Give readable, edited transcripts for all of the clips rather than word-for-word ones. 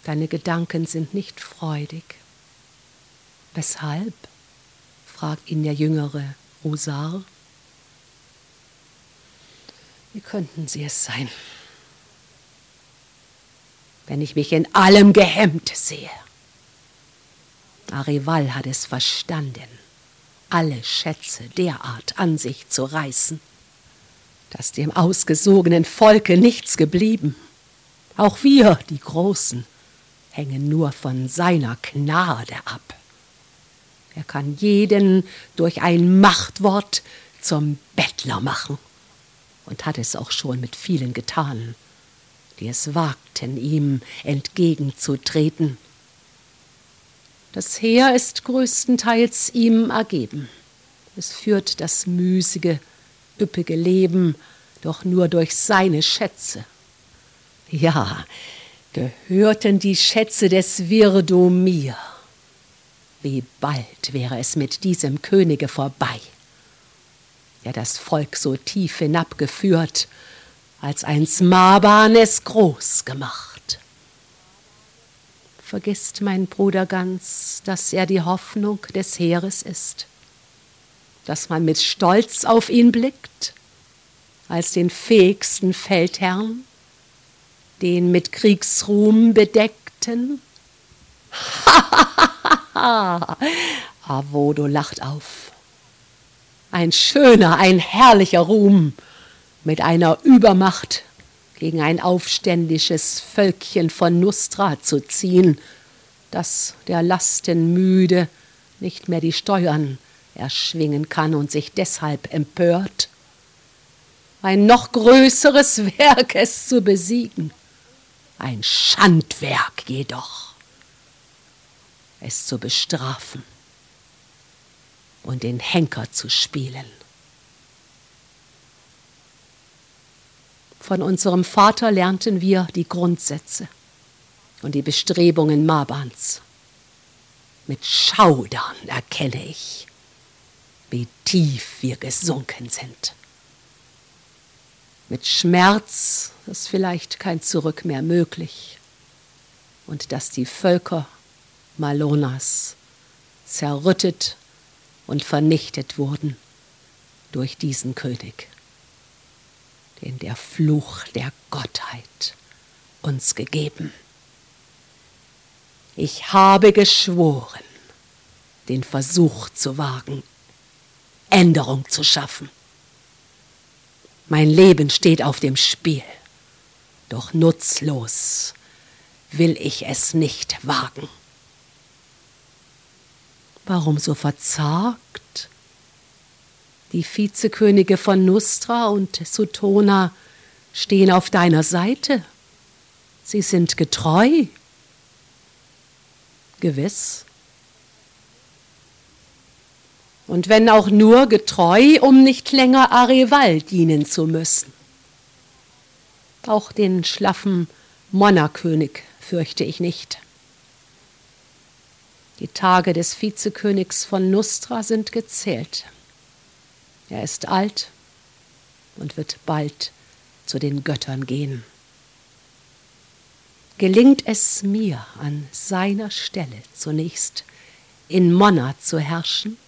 Deine Gedanken sind nicht freudig. Weshalb? Fragt ihn der jüngere Rosar. Wie könnten sie es sein, wenn ich mich in allem gehemmt sehe? Arival hat es verstanden, alle Schätze derart an sich zu reißen, dass dem ausgesogenen Volke nichts geblieben. Auch wir, die Großen, hängen nur von seiner Gnade ab. Er kann jeden durch ein Machtwort zum Bettler machen und hat es auch schon mit vielen getan, die es wagten, ihm entgegenzutreten. Das Heer ist größtenteils ihm ergeben. Es führt das müßige, üppige Leben doch nur durch seine Schätze. Ja, gehörten die Schätze des Virdo mir, wie bald wäre es mit diesem Könige vorbei, der das Volk so tief hinabgeführt, als einst Marban es groß gemacht. Vergisst mein Bruder ganz, dass er die Hoffnung des Heeres ist, dass man mit Stolz auf ihn blickt, als den fähigsten Feldherrn, den mit Kriegsruhm bedeckten? Avodo lacht auf. Ein schöner, ein herrlicher Ruhm, mit einer Übermacht gegen ein aufständisches Völkchen von Nustra zu ziehen, das der Lasten müde nicht mehr die Steuern erschwingen kann und sich deshalb empört. Ein noch größeres Werk, es zu besiegen. Ein Schandwerk jedoch, es zu bestrafen und den Henker zu spielen. Von unserem Vater lernten wir die Grundsätze und die Bestrebungen Marbans. Mit Schaudern erkenne ich, wie tief wir gesunken sind. Mit Schmerz ist vielleicht kein Zurück mehr möglich und dass die Völker Malonas zerrüttet und vernichtet wurden durch diesen König, den der Fluch der Gottheit uns gegeben. Ich habe geschworen, den Versuch zu wagen, Änderung zu schaffen. Mein Leben steht auf dem Spiel, doch nutzlos will ich es nicht wagen. Warum so verzagt? Die Vizekönige von Nustra und Sutona stehen auf deiner Seite. Sie sind getreu. Gewiss. Und wenn auch nur getreu, um nicht länger Arival dienen zu müssen. Auch den schlaffen Monarkönig fürchte ich nicht. Die Tage des Vizekönigs von Nustra sind gezählt. Er ist alt und wird bald zu den Göttern gehen. Gelingt es mir, an seiner Stelle zunächst in Monna zu herrschen,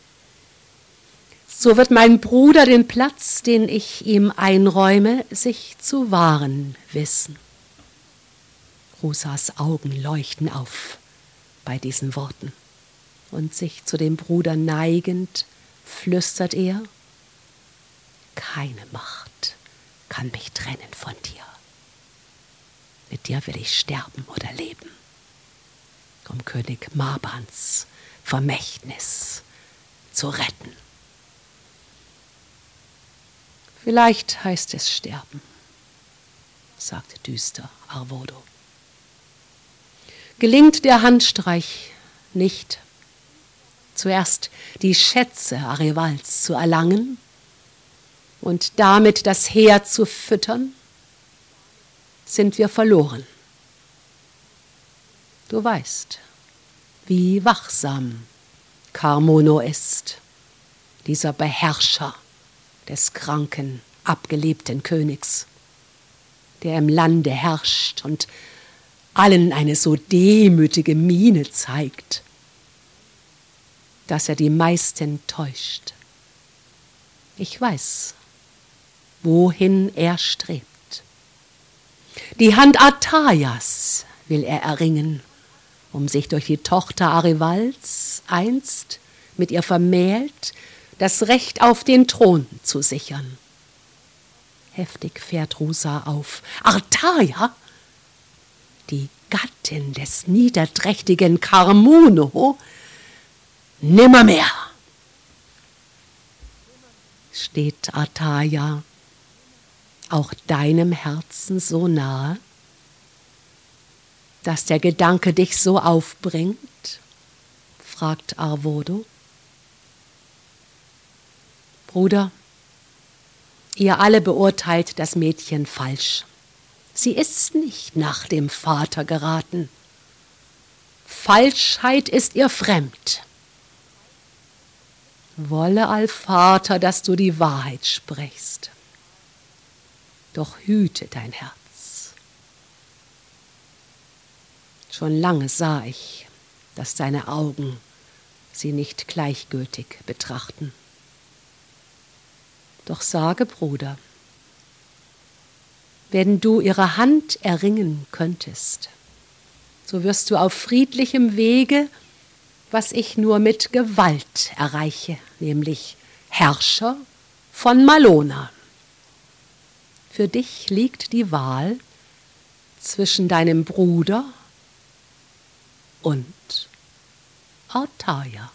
so wird mein Bruder den Platz, den ich ihm einräume, sich zu wahren wissen. Rosas Augen leuchten auf bei diesen Worten und sich zu dem Bruder neigend flüstert er: Keine Macht kann mich trennen von dir. Mit dir will ich sterben oder leben, um König Marbans Vermächtnis zu retten. Vielleicht heißt es sterben, sagte düster Arvodo. Gelingt der Handstreich nicht, zuerst die Schätze Arivals zu erlangen und damit das Heer zu füttern, sind wir verloren. Du weißt, wie wachsam Carmono ist, dieser Beherrscher des kranken, abgelebten Königs, der im Lande herrscht und allen eine so demütige Miene zeigt, dass er die meisten täuscht. Ich weiß, wohin er strebt. Die Hand Artaias will er erringen, um sich durch die Tochter Arivals einst mit ihr vermählt das Recht auf den Thron zu sichern. Heftig fährt Rusa auf. Artaia, die Gattin des niederträchtigen Karmuno, nimmermehr. Steht Artaia auch deinem Herzen so nahe, dass der Gedanke dich so aufbringt? Fragt Arvodo. Bruder, ihr alle beurteilt das Mädchen falsch. Sie ist nicht nach dem Vater geraten. Falschheit ist ihr fremd. Wolle Allvater, dass du die Wahrheit sprichst. Doch hüte dein Herz. Schon lange sah ich, dass deine Augen sie nicht gleichgültig betrachten. Doch sage, Bruder, wenn du ihre Hand erringen könntest, so wirst du auf friedlichem Wege, was ich nur mit Gewalt erreiche, nämlich Herrscher von Malona. Für dich liegt die Wahl zwischen deinem Bruder und Artaia.